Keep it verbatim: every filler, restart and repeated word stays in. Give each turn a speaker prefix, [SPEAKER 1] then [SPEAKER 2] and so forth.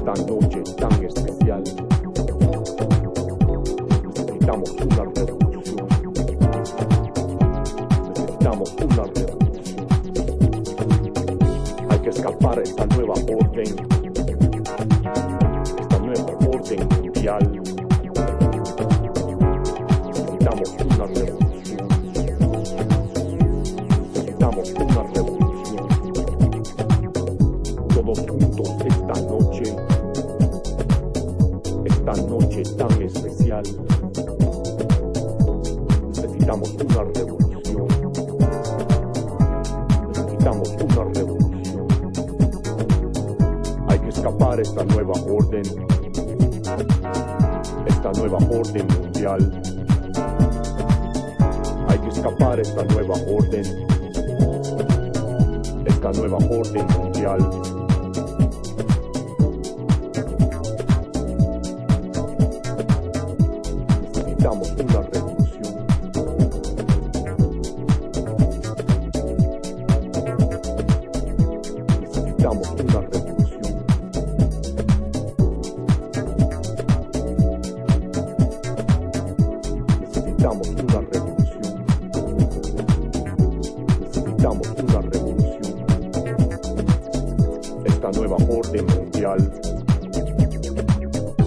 [SPEAKER 1] esta noche tan especial. Necesitamos una revolución. Necesitamos una revolución. Hay que escapar a esta nueva orden, esta nueva orden mundial. Necesitamos una revolución. Necesitamos una revolución. Todos juntos esta noche, esta noche tan especial. Necesitamos una revolución. Necesitamos una revolución. Hay que escapar esta nueva orden, esta nueva orden mundial. Hay que escapar esta nueva orden, esta nueva orden mundial. Necesitamos una revolución. Necesitamos una revolución. Necesitamos una revolución. Necesitamos una revolución. Esta nueva orden mundial.